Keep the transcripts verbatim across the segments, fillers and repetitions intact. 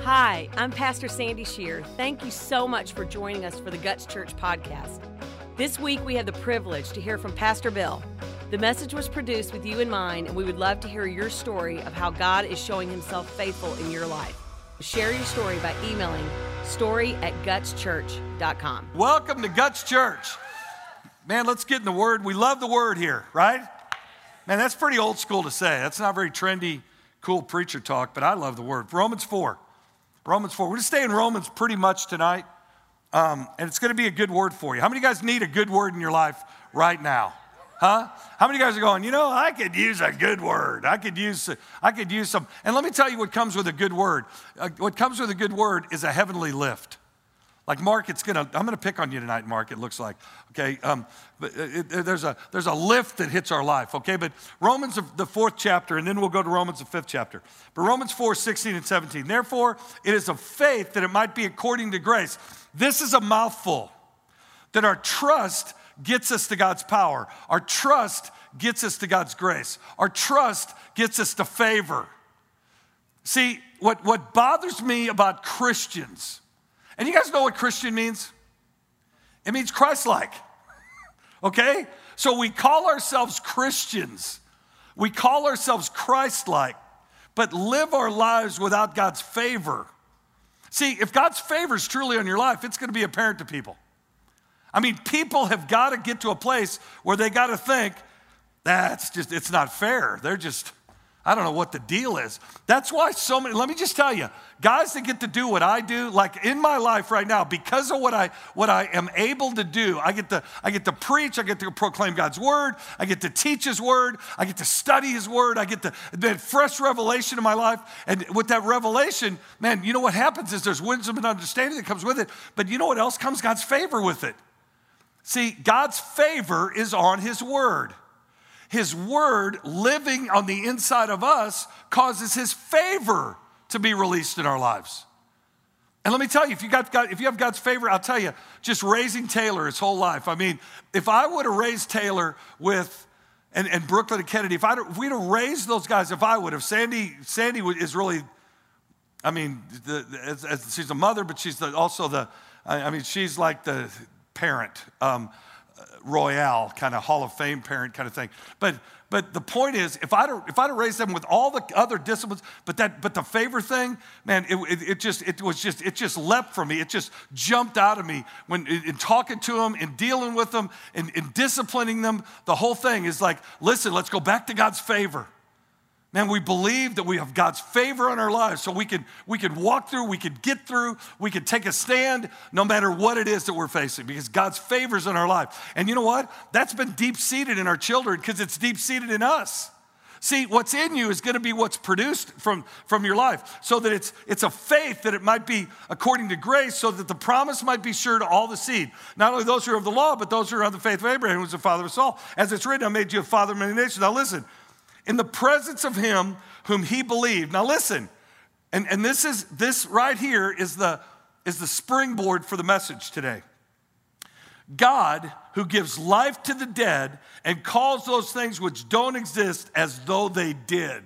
Hi, I'm Pastor Sandy Shear. Thank you so much for joining us for the Guts Church podcast. This week we have the privilege to hear from Pastor Bill. The message was produced with you in mind, and we would love to hear your story of how God is showing himself faithful in your life. Share your story by emailing story at guts church dot com. Welcome to Guts Church. Man, let's get in the Word. We love the Word here, right? Man, that's pretty old school to say. That's not very trendy, cool preacher talk, but I love the Word. Romans four. Romans four. We're going to stay in Romans pretty much tonight, um, and it's going to be a good word for you. How many of you guys need a good word in your life right now? Huh? How many of you guys are going, you know, I could use a good word. I could use, I could use some. And let me tell you what comes with a good word. Uh, what comes with a good word is a heavenly lift. Like Mark, it's gonna. I'm gonna pick on you tonight, Mark. It looks like, okay. Um, but it, it, there's a there's a lift that hits our life, okay. But Romans the fourth chapter, and then we'll go to Romans the fifth chapter. But Romans four, sixteen and seventeen. Therefore, it is of faith that it might be according to grace. This is a mouthful. That our trust gets us to God's power. Our trust gets us to God's grace. Our trust gets us to favor. See, what what bothers me about Christians. And you guys know what Christian means? It means Christ-like, okay? So we call ourselves Christians. We call ourselves Christ-like, but live our lives without God's favor. See, if God's favor is truly on your life, it's going to be apparent to people. I mean, people have got to get to a place where they got to think, that's just, it's not fair. They're just, I don't know what the deal is. That's why so many, let me just tell you, guys that get to do what I do, like in my life right now, because of what I what I am able to do, I get to I get to preach, I get to proclaim God's word, I get to teach his word, I get to study his word, I get to that fresh revelation in my life. And with that revelation, man, you know what happens is there's wisdom and understanding that comes with it, but you know what else comes? God's favor with it. See, God's favor is on his word. His word living on the inside of us causes his favor to be released in our lives. And let me tell you, if you got God, if you have God's favor, I'll tell you, just raising Taylor his whole life. I mean, if I would have raised Taylor with, and, and Brooklyn and Kennedy, if, I'd, if we'd have raised those guys, if I would have, Sandy, Sandy is really, I mean, the, the, as, as she's a mother, but she's the, also the, I, I mean, she's like the parent. Um, Royale, kind of Hall of Fame parent kind of thing. But but the point is, if I'd if I'd raised them with all the other disciplines, but that but the favor thing, man, it, it, it just it was just it just leapt for me. It just jumped out of me when in, in talking to them, in dealing with them, in, in disciplining them. The whole thing is like, listen, let's go back to God's favor. Man, we believe that we have God's favor on our lives, so we can we can walk through, we can get through, we can take a stand no matter what it is that we're facing, because God's favor's in our life. And you know what? That's been deep-seated in our children because it's deep-seated in us. See, what's in you is going to be what's produced from, from your life, so that it's it's a faith that it might be according to grace, so that the promise might be sure to all the seed. Not only those who are of the law, but those who are of the faith of Abraham, who was the father of us all. As it's written, I made you a father of many nations. Now listen. In the presence of him whom he believed. Now listen, and, and this is this right here is the, is the springboard for the message today. God, who gives life to the dead and calls those things which don't exist as though they did.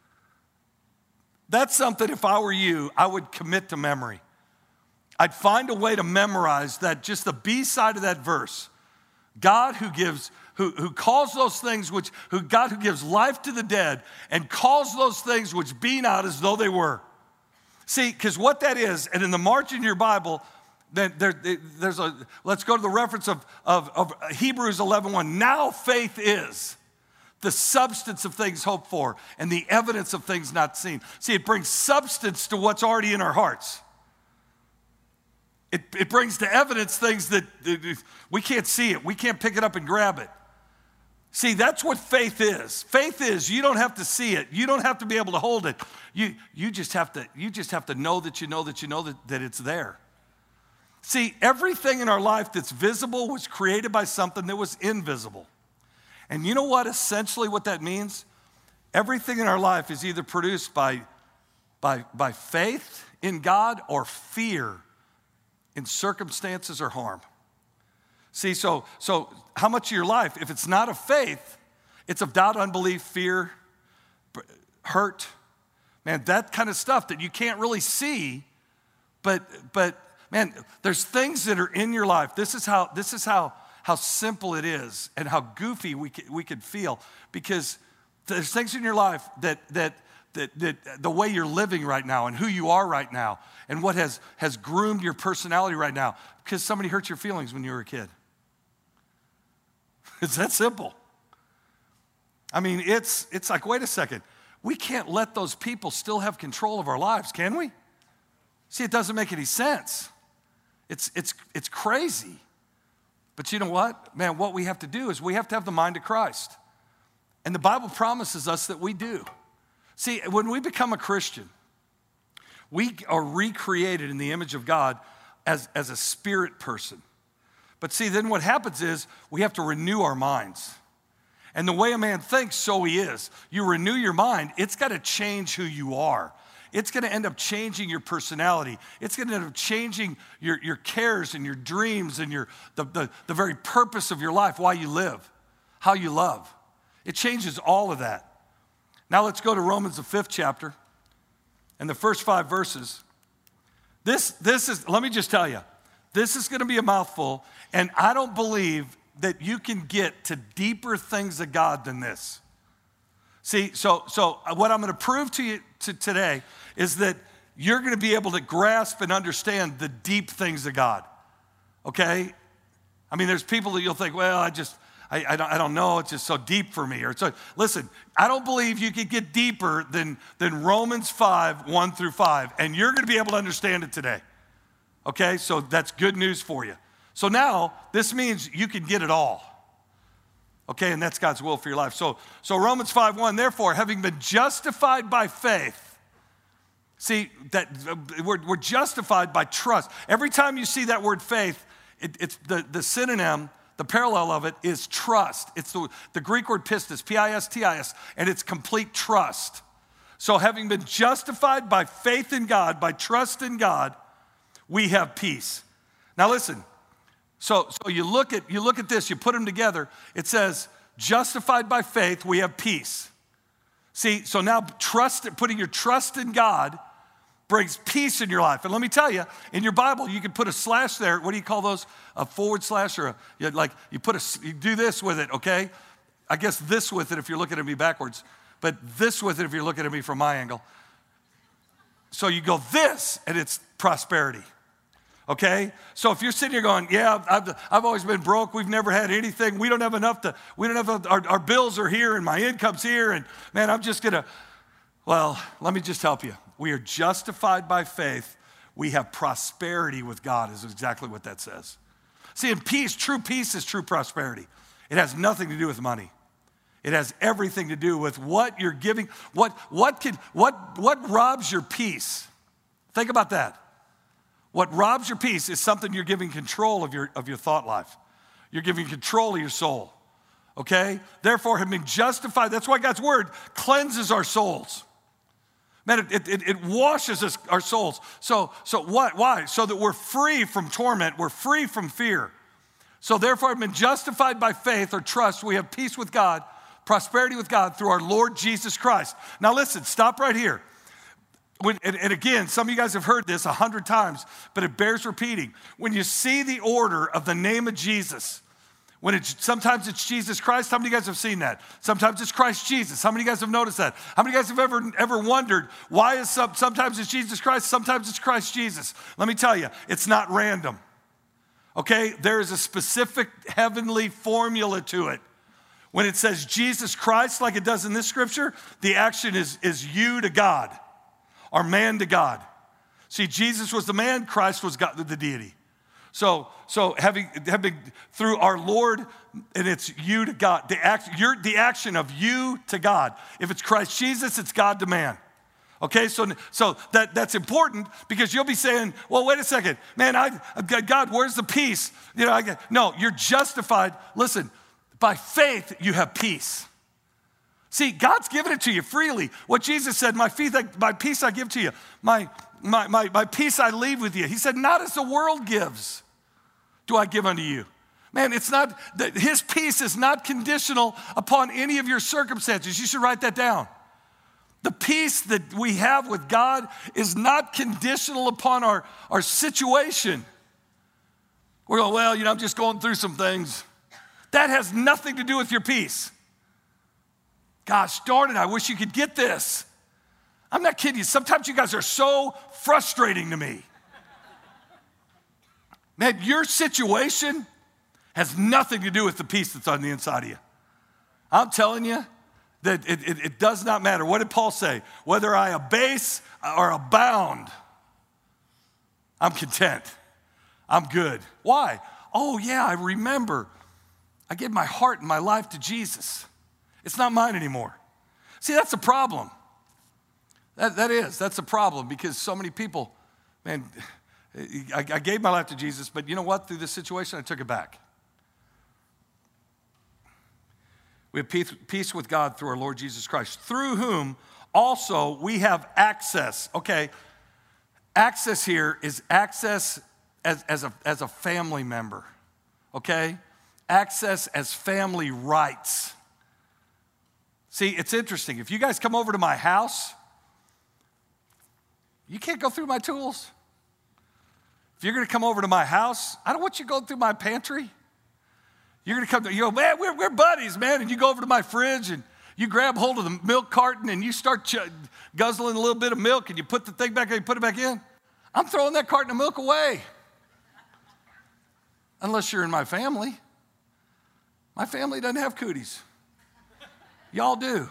That's something, if I were you, I would commit to memory. I'd find a way to memorize that, just the B side of that verse. God who gives Who, who calls those things which, who God who gives life to the dead and calls those things which be not as though they were. See, because what that is, and in the margin of your Bible, then there, there's a, let's go to the reference of, of, of Hebrews eleven one. Now faith is the substance of things hoped for and the evidence of things not seen. See, it brings substance to what's already in our hearts. It, it brings to evidence things that we can't see it. We can't pick it up and grab it. See, that's what faith is. Faith is you don't have to see it. You don't have to be able to hold it. You, you, just, have to, you just have to know that you know that you know that, that it's there. See, everything in our life that's visible was created by something that was invisible. And you know what, essentially what that means? Everything in our life is either produced by, by, by faith in God or fear in circumstances or harm. See, so, so how much of your life, if it's not of faith, it's of doubt, unbelief, fear, hurt, man, that kind of stuff that you can't really see, But, but man, there's things that are in your life. This is how, this is how, how simple it is and how goofy we could, we could feel, because there's things in your life that, that, that, that the way you're living right now and who you are right now and what has, has groomed your personality right now because somebody hurt your feelings when you were a kid. It's that simple. I mean, it's, it's like, wait a second. We can't let those people still have control of our lives, can we? See, it doesn't make any sense. It's, it's, it's crazy. But you know what? Man, what we have to do is we have to have the mind of Christ. And the Bible promises us that we do. See, when we become a Christian, we are recreated in the image of God as, as a spirit person. But see, then what happens is we have to renew our minds. And the way a man thinks, so he is. You renew your mind, it's got to change who you are. It's going to end up changing your personality. It's going to end up changing your, your cares and your dreams and your, the, the, the very purpose of your life, why you live, how you love. It changes all of that. Now let's go to Romans, the fifth chapter, and the first five verses. This, this is, let me just tell you, this is going to be a mouthful, and I don't believe that you can get to deeper things of God than this. See, so, so what I'm going to prove to you to today is that you're going to be able to grasp and understand the deep things of God, okay? I mean, there's people that you'll think, well, I just, I, I, don't, I don't know, it's just so deep for me. Or so, listen, I don't believe you can get deeper than, than Romans five, one through five, and you're going to be able to understand it today, okay? So that's good news for you. So now, this means you can get it all. Okay, and that's God's will for your life. So, so Romans five one, therefore, having been justified by faith. See, that we're, we're justified by trust. Every time you see that word faith, it, it's the, the synonym, the parallel of it is trust. It's the, the Greek word pistis, P I S T I S, and it's complete trust. So having been justified by faith in God, by trust in God, we have peace. Now listen. So, so you look at you look at this, you put them together, it says, justified by faith, we have peace. See, so now trust, putting your trust in God brings peace in your life. And let me tell you, in your Bible, you can put a slash there. What do you call those? A forward slash or a, you like, you put a, you do this with it, okay? I guess this with it if you're looking at me backwards, but this with it if you're looking at me from my angle. So you go this, and it's prosperity. Okay, so if you're sitting here going, yeah, I've, I've always been broke. We've never had anything. We don't have enough to, we don't have, a, our, our bills are here and my income's here. And man, I'm just gonna, well, let me just help you. We are justified by faith. We have prosperity with God is exactly what that says. See, in peace, true peace is true prosperity. It has nothing to do with money. It has everything to do with what you're giving. What, what, can, what, what robs your peace? Think about that. What robs your peace is something you're giving control of your, of your thought life. You're giving control of your soul, okay? Therefore, have been justified. That's why God's word cleanses our souls. Man, it, it, it washes us, our souls. So, so what? Why? So that we're free from torment. We're free from fear. So therefore, have been justified by faith or trust. We have peace with God, prosperity with God through our Lord Jesus Christ. Now listen, stop right here. When, and, and again, some of you guys have heard this a hundred times, but it bears repeating. When you see the order of the name of Jesus, when it's, sometimes it's Jesus Christ, how many of you guys have seen that? Sometimes it's Christ Jesus. How many of you guys have noticed that? How many of you guys have ever, ever wondered why is some, sometimes it's Jesus Christ, sometimes it's Christ Jesus? Let me tell you, it's not random, okay? There is a specific heavenly formula to it. When it says Jesus Christ, like it does in this scripture, the action is, is you to God. Or man to God. See, Jesus was the man, Christ was God, the deity. So, so having, having through our Lord, and it's you to God. The act, you're the action of you to God. If it's Christ Jesus, it's God to man. Okay, so, so that, that's important because you'll be saying, well, wait a second, man, I, God, where's the peace? You know, I, no, you're justified. Listen, by faith, you have peace. See, God's given it to you freely. What Jesus said, my peace I, my peace I give to you. My, my, my, my peace I leave with you. He said, not as the world gives do I give unto you. Man, it's not, his peace is not conditional upon any of your circumstances. You should write that down. The peace that we have with God is not conditional upon our, our situation. We're going, well, you know, I'm just going through some things. That has nothing to do with your peace. Gosh darn it, I wish you could get this. I'm not kidding you. Sometimes you guys are so frustrating to me. Man, your situation has nothing to do with the peace that's on the inside of you. I'm telling you that it, it, it does not matter. What did Paul say? Whether I abase or abound, I'm content. I'm good. Why? Oh, yeah, I remember. I gave my heart and my life to Jesus. It's not mine anymore. See, that's the problem. That, that is, that's a problem because so many people, man, I, I gave my life to Jesus, but you know what? Through this situation, I took it back. We have peace, peace with God through our Lord Jesus Christ, through whom also we have access. Okay, access here is access as, as, a, as a family member, okay? Access as family rights. See, it's interesting. If you guys come over to my house, you can't go through my tools. If you're gonna come over to my house, I don't want you going through my pantry. You're gonna come to, you go, man, we're, we're buddies, man. And you go over to my fridge and you grab hold of the milk carton and you start ch- guzzling a little bit of milk and you put the thing back and you put it back in. I'm throwing that carton of milk away. Unless you're in my family. My family doesn't have cooties. Y'all do.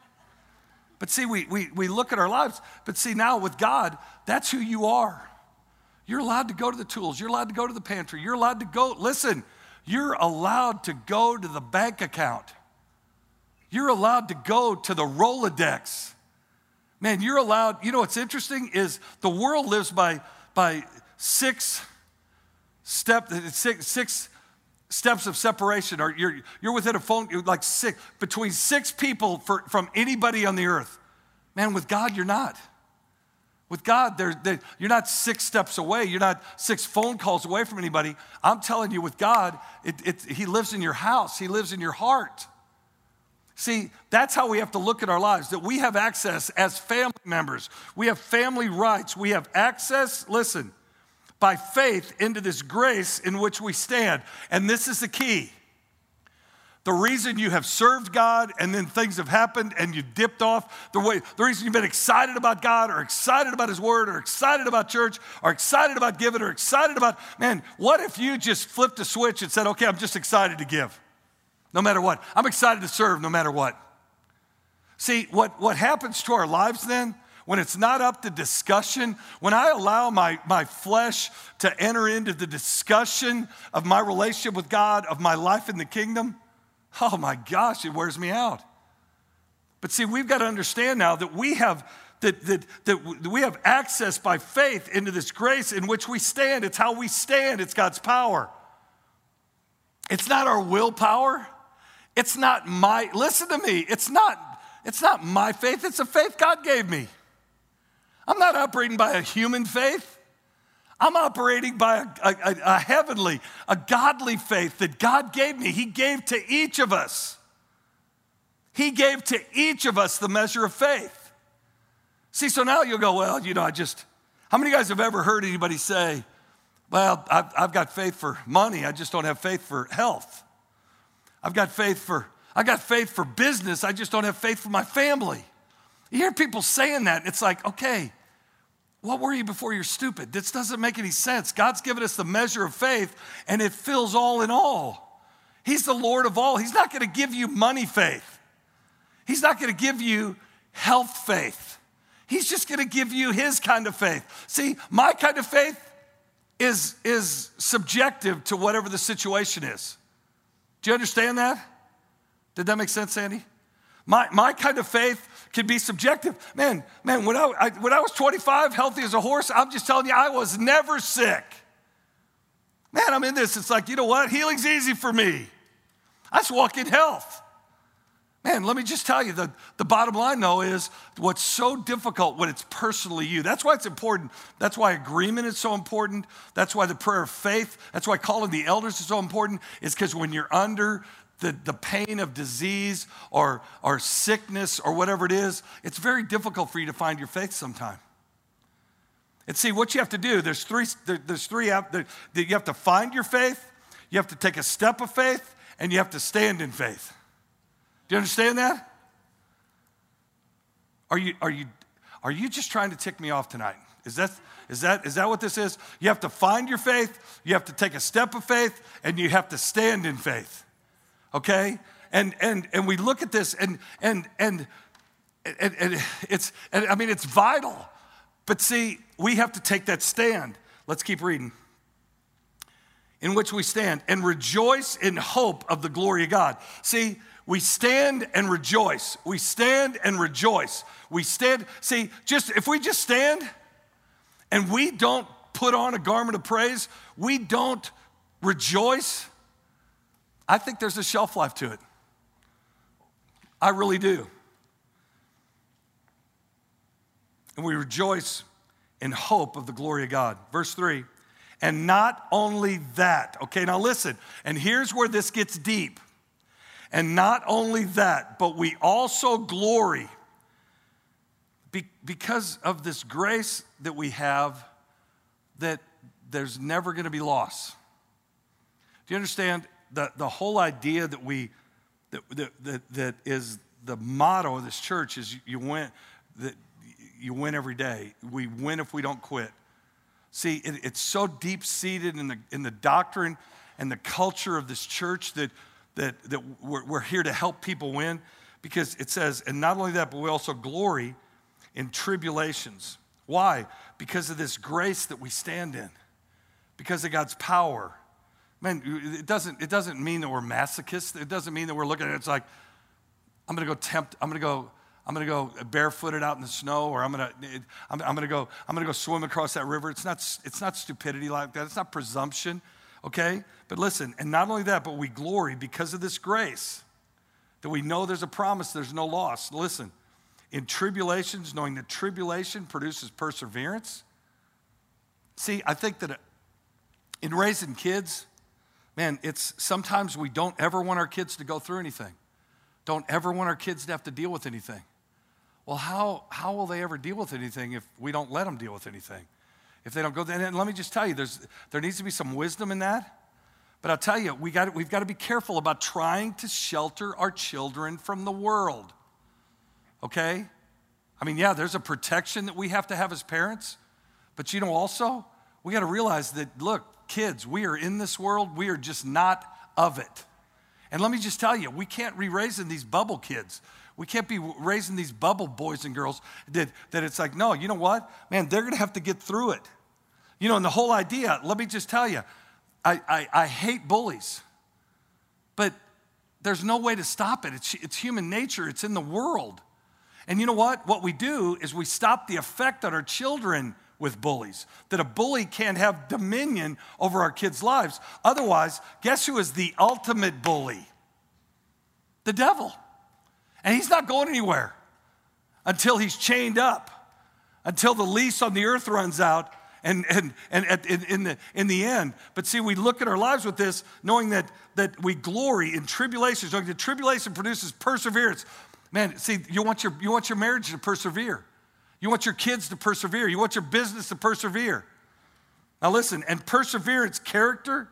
But see, we, we, we look at our lives, but see now with God, that's who you are. You're allowed to go to the tools. You're allowed to go to the pantry. You're allowed to go, listen, you're allowed to go to the bank account. You're allowed to go to the Rolodex. Man, you're allowed, you know what's interesting is the world lives by, by six step, six, six steps of separation, or you're, you're within a phone, like six, between six people for, from anybody on the earth. Man, with God, you're not. With God, they're, they're, you're not six steps away. You're not six phone calls away from anybody. I'm telling you, with God, it, it, He lives in your house. He lives in your heart. See, that's how we have to look at our lives, that we have access as family members. We have family rights. We have access, listen, by faith into this grace in which we stand. And this is the key. The reason you have served God and then things have happened and you dipped off, the way, the reason you've been excited about God or excited about His Word or excited about church or excited about giving or excited about, man, what if you just flipped a switch and said, okay, I'm just excited to give no matter what. I'm excited to serve no matter what. See, what, what happens to our lives then, when it's not up to discussion, when I allow my, my flesh to enter into the discussion of my relationship with God, of my life in the kingdom, oh my gosh, it wears me out. But see, we've got to understand now that we have that, that, that we have access by faith into this grace in which we stand. It's how we stand. It's God's power. It's not our willpower. It's not my, listen to me, it's not, it's not my faith, it's a faith God gave me. I'm not operating by a human faith. I'm operating by a, a, a heavenly, a godly faith that God gave me. He gave to each of us. He gave to each of us the measure of faith. See, so now you'll go, well, you know, I just, how many of you guys have ever heard anybody say, well, I've, I've got faith for money, I just don't have faith for health. I've got faith for, I got faith for business, I just don't have faith for my family. You hear people saying that, and it's like, okay, what were you before you're stupid? This doesn't make any sense. God's given us the measure of faith, and it fills all in all. He's the Lord of all. He's not going to give you money faith. He's not going to give you health faith. He's just going to give you His kind of faith. See, my kind of faith is, is subjective to whatever the situation is. Do you understand that? Did that make sense, Sandy? My, my kind of faith can be subjective. Man, man, when I, I, when I was twenty-five, healthy as a horse, I'm just telling you, I was never sick. Man, I'm in this. It's like, you know what? Healing's easy for me. I just walk in health. Man, let me just tell you, the, the bottom line, though, is what's so difficult when it's personally you. That's why it's important. That's why agreement is so important. That's why the prayer of faith, that's why calling the elders is so important, is because when you're under the, the pain of disease or, or sickness or whatever it is, it's very difficult for you to find your faith sometime. And see, what you have to do, there's three, there, there's three, there, you have to find your faith, you have to take a step of faith, and you have to stand in faith. Do you understand that? Are you, are you, are you just trying to tick me off tonight? Is that, is that, is that what this is? You have to find your faith, you have to take a step of faith, and you have to stand in faith. Okay? And and and we look at this and and and and, and it's and I mean it's vital. But see, we have to take that stand. Let's keep reading. In which we stand and rejoice in hope of the glory of God. See, we stand and rejoice. We stand and rejoice. We stand, see, just if we just stand and we don't put on a garment of praise, we don't rejoice, I think there's a shelf life to it. I really do. And we rejoice in hope of the glory of God. Verse three, and not only that. Okay, now listen, and here's where this gets deep. And not only that, but we also glory be, because of this grace that we have that there's never going to be loss. Do you understand? The, the whole idea that we, that, that, that, that is the motto of this church is you win, that you win every day. We win if we don't quit. See, it, it's so deep-seated in the, in the doctrine and the culture of this church that, that, that we're, we're here to help people win, because it says, and not only that, but we also glory in tribulations. Why? Because of this grace that we stand in, because of God's power. Man, it doesn't, it doesn't mean that we're masochists. It doesn't mean that we're looking at it, it's like, I'm gonna go tempt, I'm gonna go, I'm gonna go barefooted out in the snow, or I'm gonna, I'm, I'm gonna go, I'm gonna go swim across that river. It's not, it's not stupidity like that. It's not presumption, okay? But listen, and not only that, but we glory because of this grace, that we know there's a promise, there's no loss. Listen, in tribulations, knowing that tribulation produces perseverance. See, I think that in raising kids, man, it's sometimes we don't ever want our kids to go through anything. Don't ever want our kids to have to deal with anything. Well, how, how will they ever deal with anything if we don't let them deal with anything? If they don't go there, and let me just tell you, there's, there needs to be some wisdom in that. But I'll tell you, we got, we've got to be careful about trying to shelter our children from the world, okay? I mean, yeah, there's a protection that we have to have as parents, but you know also, we got to realize that, look, kids, we are in this world, we are just not of it. And let me just tell you, we can't be raising these bubble kids. We can't be raising these bubble boys and girls that, that it's like, no, you know what? Man, they're going to have to get through it. You know, and the whole idea, let me just tell you, I, I, I hate bullies, but there's no way to stop it. It's, it's human nature. It's in the world. And you know what? What we do is we stop the effect on our children with bullies, that a bully can't have dominion over our kids' lives. Otherwise, guess who is the ultimate bully? The devil. And he's not going anywhere until he's chained up, until the lease on the earth runs out, and, and, and at, in, in, the, in the end. But see, we look at our lives with this, knowing that, that we glory in tribulations, knowing that tribulation produces perseverance. Man, see, you want your, you want your marriage to persevere. You want your kids to persevere. You want your business to persevere. Now listen, and perseverance, character,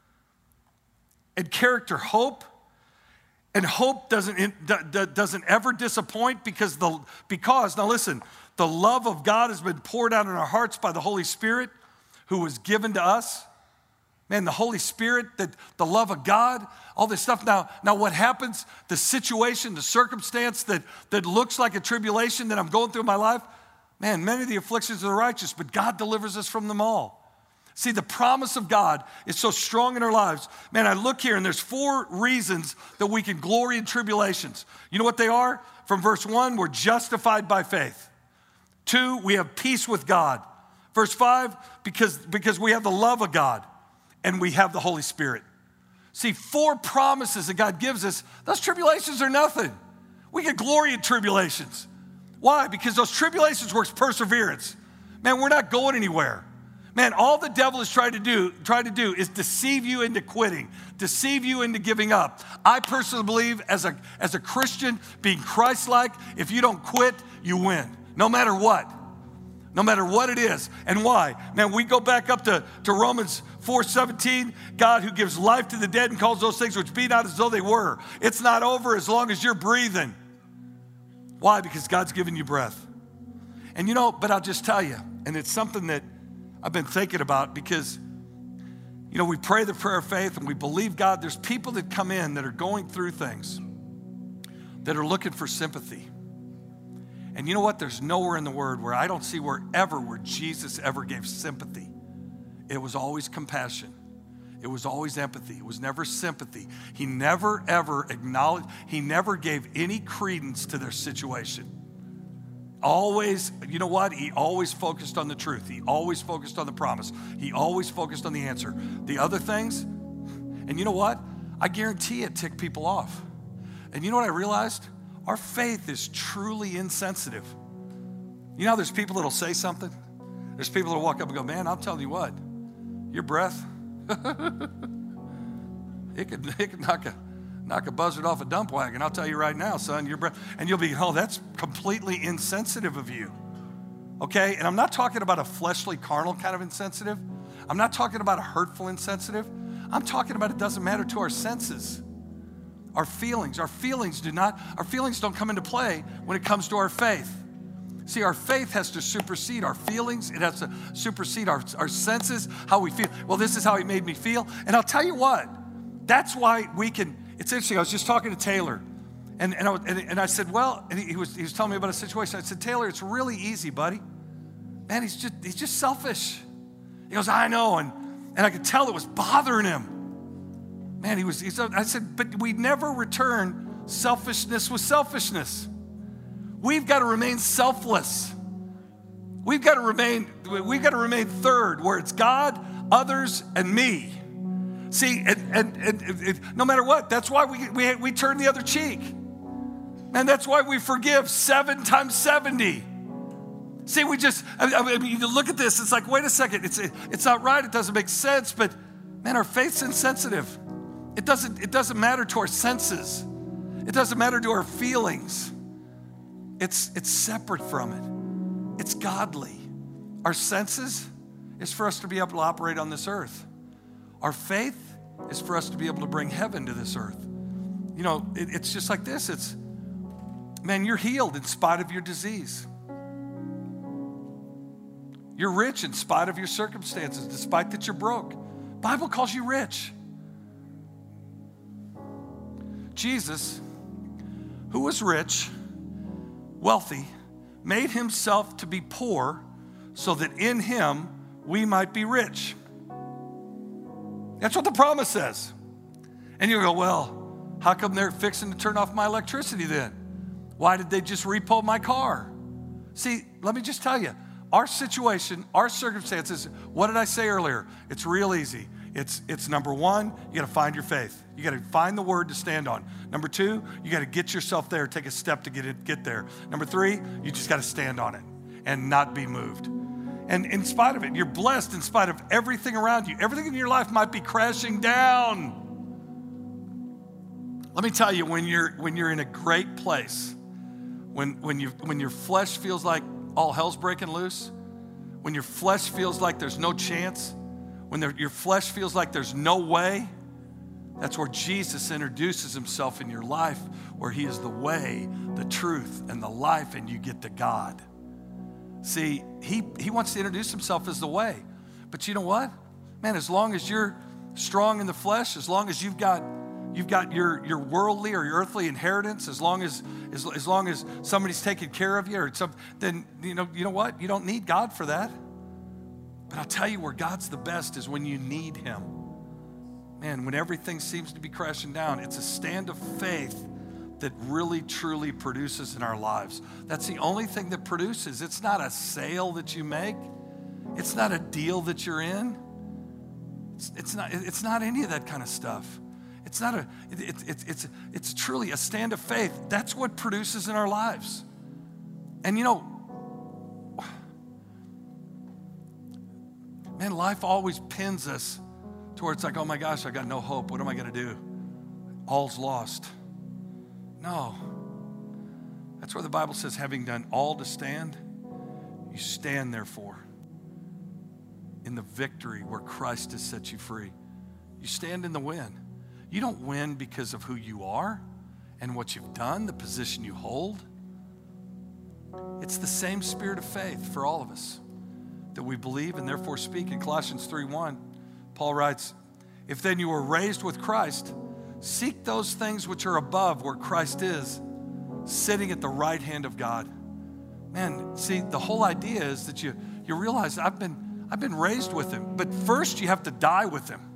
and character, hope. And hope doesn't, doesn't ever disappoint because, the, because, now listen, the love of God has been poured out in our hearts by the Holy Spirit who was given to us. Man, the Holy Spirit, that the love of God, all this stuff. Now, now what happens, the situation, the circumstance that, that looks like a tribulation that I'm going through in my life, man, many of the afflictions of the righteous, but God delivers us from them all. See, the promise of God is so strong in our lives. Man, I look here and there's four reasons that we can glory in tribulations. You know what they are? From verse one, we're justified by faith. Two, we have peace with God. Verse five, because, because we have the love of God and we have the Holy Spirit. See, four promises that God gives us. Those tribulations are nothing. We can glory in tribulations. Why? Because those tribulations works perseverance. Man, we're not going anywhere. Man, all the devil is trying to do, trying to do is deceive you into quitting, deceive you into giving up. I personally believe as a, as a Christian, being Christ-like, if you don't quit, you win, no matter what. No matter what it is. And why? Man, we go back up to, to Romans four seventeen, God who gives life to the dead and calls those things which be not as though they were. It's not over as long as you're breathing. Why? Because God's given you breath. And you know, but I'll just tell you, and it's something that I've been thinking about because, you know, we pray the prayer of faith and we believe God. There's people that come in that are going through things that are looking for sympathy. And you know what? There's nowhere in the Word where I don't see wherever where Jesus ever gave sympathy. It was always compassion. It was always empathy. It was never sympathy. He never, ever acknowledged, he never gave any credence to their situation. Always, you know what? He always focused on the truth. He always focused on the promise. He always focused on the answer. The other things, and you know what? I guarantee it ticked people off. And you know what I realized? Our faith is truly insensitive. You know, there's people that'll say something. There's people that'll walk up and go, man, I'll tell you what, your breath, it could, it could knock a, knock a buzzard off a dump wagon. I'll tell you right now, son, your breath. And you'll be, oh, that's completely insensitive of you. Okay? And I'm not talking about a fleshly, carnal kind of insensitive. I'm not talking about a hurtful insensitive. I'm talking about it doesn't matter to our senses. Our feelings, our feelings do not, our feelings don't come into play when it comes to our faith. See, our faith has to supersede our feelings. It has to supersede our, our senses, how we feel. Well, this is how he made me feel. And I'll tell you what, that's why we can, it's interesting. I was just talking to Taylor and, and, I, and, and I said, well, and he, he, was, he was telling me about a situation. I said, Taylor, it's really easy, buddy. Man, he's just, he's just selfish. He goes, I know. And, and I could tell it was bothering him. Man, he was, he said, I said, but we never return selfishness with selfishness. We've got to remain selfless. We've got to remain, we've got to remain third, where it's God, others, and me. See, and, and, and, and no matter what, that's why we, we, we turn the other cheek. And that's why we forgive seven times seventy. See, we just, I mean, you look at this, it's like, wait a second, it's, it's not right, it doesn't make sense, but man, our faith's insensitive. It doesn't, it doesn't matter to our senses. It doesn't matter to our feelings. It's, it's separate from it. It's godly. Our senses is for us to be able to operate on this earth. Our faith is for us to be able to bring heaven to this earth. You know, it, it's just like this. It's, man, you're healed in spite of your disease. You're rich in spite of your circumstances, despite that you're broke. The Bible calls you rich. Jesus, who was rich, wealthy, made himself to be poor so that in him we might be rich. That's what the promise says. And you go, well, how come they're fixing to turn off my electricity then? Why did they just repo my car? See, let me just tell you, our situation, our circumstances, what did I say earlier? It's real easy. It's, it's number one, you got to find your faith. You got to find the word to stand on. Number two, you got to get yourself there, take a step to get it, get there. Number three, you just got to stand on it and not be moved. And in spite of it, you're blessed in spite of everything around you. Everything in your life might be crashing down. Let me tell you, when you're when you're in a great place, when when you when your flesh feels like all hell's breaking loose, when your flesh feels like there's no chance, when there, your flesh feels like there's no way, that's where Jesus introduces himself in your life, where he is the way, the truth, and the life, and you get to God. See, he, he wants to introduce himself as the way. But you know what? Man, as long as you're strong in the flesh, as long as you've got you've got your, your worldly or your earthly inheritance, as long as, as as long as somebody's taking care of you, or some, then you know, you know what? You don't need God for that. But I'll tell you where God's the best is when you need him. Man, when everything seems to be crashing down, it's a stand of faith that really, truly produces in our lives. That's the only thing that produces. It's not a sale that you make. It's not a deal that you're in. It's, it's not, it's not any of that kind of stuff. It's not a, it, it, it's, it's, it's truly a stand of faith. That's what produces in our lives. And you know, Man, life always pins us to where it's like, oh my gosh, I got no hope. What am I going to do? All's lost. No. That's where the Bible says, having done all to stand, you stand therefore in the victory where Christ has set you free. You stand in the win. You don't win because of who you are and what you've done, the position you hold. It's the same spirit of faith for all of us that we believe and therefore speak. In Colossians three one, Paul writes, if then you were raised with Christ, seek those things which are above where Christ is, sitting at the right hand of God. Man, see, the whole idea is that you, you realize I've been, I've been raised with him, but first you have to die with him.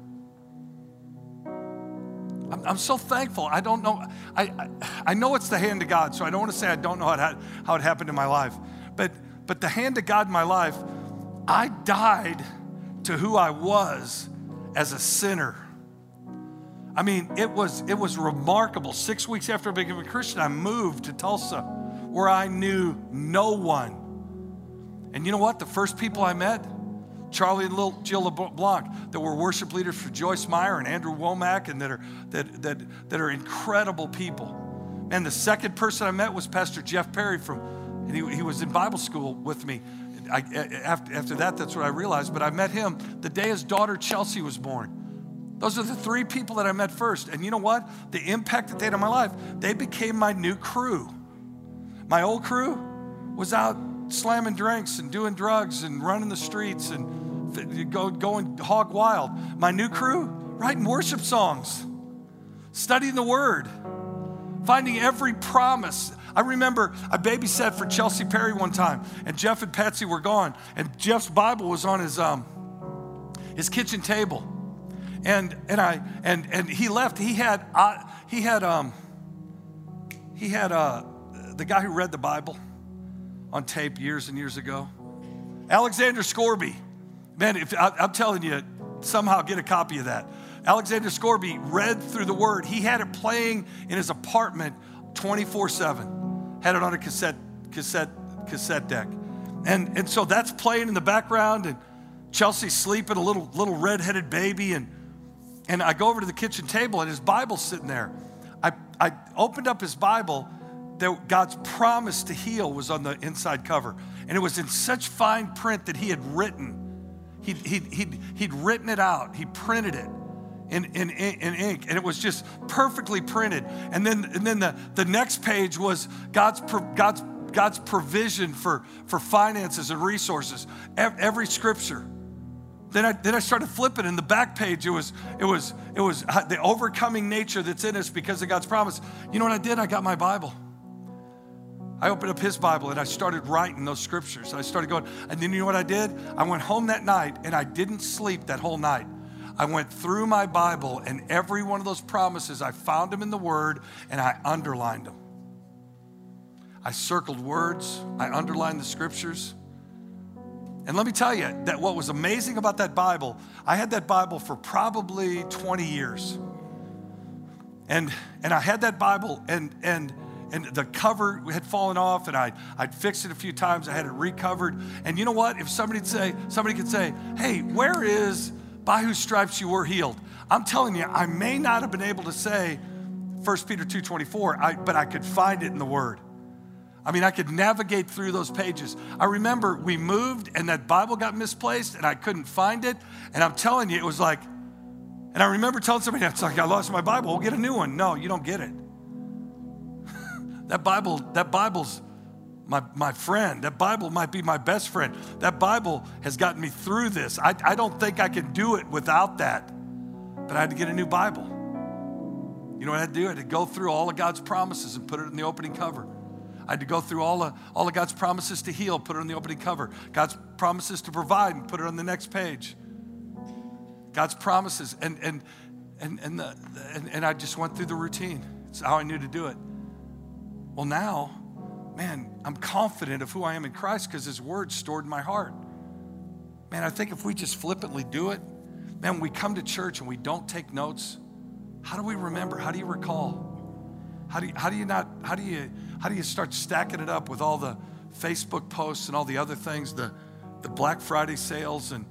I'm, I'm so thankful. I don't know, I, I, I know it's the hand of God, so I don't want to say I don't know how it, had, how it happened in my life, but, but the hand of God in my life, I died to who I was as a sinner. I mean, it was it was remarkable. Six weeks after I became a Christian, I moved to Tulsa, where I knew no one. And you know what? The first people I met, Charlie and Lil Jill LeBlanc, that were worship leaders for Joyce Meyer and Andrew Womack, and that are that that that are incredible people. And the second person I met was Pastor Jeff Perry from, and he, he was in Bible school with me. I, after, after that, that's what I realized. But I met him the day his daughter Chelsea was born. Those are the three people that I met first. And you know what? The impact that they had on my life, they became my new crew. My old crew was out slamming drinks and doing drugs and running the streets and go, going hog wild. My new crew, writing worship songs, studying the Word, finding every promise. I remember I babysat for Chelsea Perry one time, and Jeff and Patsy were gone, and Jeff's Bible was on his um his kitchen table, and and I and and he left. He had uh, he had um he had uh the guy who read the Bible on tape years and years ago, Alexander Scorby. Man, if I, I'm telling you, somehow get a copy of that. Alexander Scorby read through the Word. He had it playing in his apartment twenty-four seven. Had it on a cassette, cassette, cassette deck. And, and so that's playing in the background, and Chelsea's sleeping, a little, little red-headed baby, and, and I go over to the kitchen table, and his Bible's sitting there. I, I opened up his Bible, that God's promise to heal was on the inside cover. And it was in such fine print that he had written, he'd, he'd, he'd, he'd written it out, he printed it. In, in, in ink, and it was just perfectly printed. And then, and then the, the next page was God's, God's, God's provision for, for finances and resources, every scripture. Then I, then I started flipping, and the back page, it was, it, was, it was the overcoming nature that's in us because of God's promise. You know what I did? I got my Bible. I opened up his Bible, and I started writing those scriptures. I started going, and then you know what I did? I went home that night, and I didn't sleep that whole night. I went through my Bible, and every one of those promises, I found them in the Word, and I underlined them. I circled words. I underlined the scriptures. And let me tell you that what was amazing about that Bible, I had that Bible for probably twenty years. And, and I had that Bible, and, and, and the cover had fallen off, and I, I'd fixed it a few times. I had it recovered. And you know what? If somebody'd say, somebody could say, hey, where is... by whose stripes you were healed? I'm telling you, I may not have been able to say First Peter two twenty-four, I, but I could find it in the Word. I mean, I could navigate through those pages. I remember we moved and that Bible got misplaced and I couldn't find it. And I'm telling you, it was like, and I remember telling somebody, it's like, I lost my Bible, we'll get a new one. No, you don't get it. That Bible, that Bible's My, my friend. That Bible might be my best friend. That Bible has gotten me through this. I, I don't think I could do it without that. But I had to get a new Bible. You know what I had to do? I had to go through all of God's promises and put it in the opening cover. I had to go through all of, all of God's promises to heal, put it on the opening cover. God's promises to provide, and put it on the next page. God's promises. And, and, and, and, the, and, and I just went through the routine. It's how I knew to do it. Well, now, man, I'm confident of who I am in Christ because his word's stored in my heart. Man, I think if we just flippantly do it, man, when we come to church and we don't take notes, how do we remember? How do you recall? How do you, how do you not, how do you, how do you start stacking it up with all the Facebook posts and all the other things, the, the Black Friday sales and,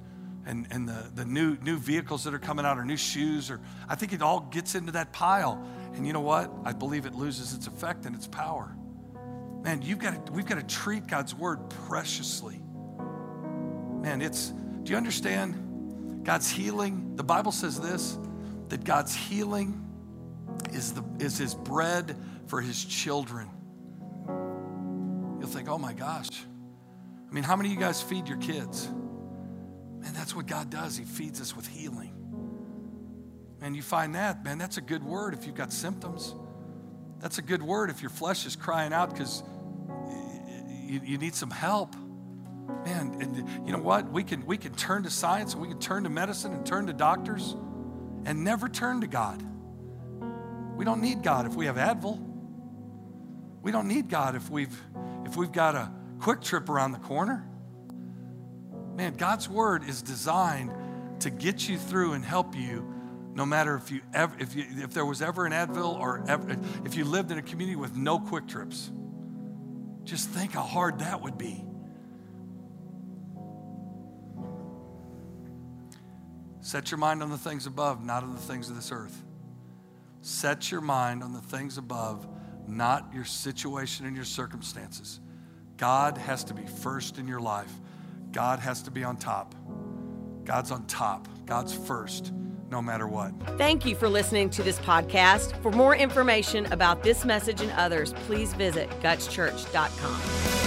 and, and the, the new, new vehicles that are coming out or new shoes, or I think it all gets into that pile. And you know what? I believe it loses its effect and its power. Man, you've got to, we've got to treat God's word preciously. Man, it's, do you understand? God's healing, the Bible says this, that God's healing is, the, is his bread for his children. You'll think, oh my gosh. I mean, how many of you guys feed your kids? Man, that's what God does. He feeds us with healing. And you find that, man, that's a good word if you've got symptoms. That's a good word if your flesh is crying out because you, you need some help. Man, and you know what? We can, we can turn to science, and we can turn to medicine and turn to doctors and never turn to God. We don't need God if we have Advil. We don't need God if we've, if we've got a quick trip around the corner. Man, God's word is designed to get you through and help you no matter if you ever, if you, if there was ever an Advil or ever, if you lived in a community with no quick trips. Just think how hard that would be. Set your mind on the things above, not on the things of this earth. Set your mind on the things above, not your situation and your circumstances. God has to be first in your life. God has to be on top. God's on top. God's first, no matter what. Thank you for listening to this podcast. For more information about this message and others, please visit guts church dot com.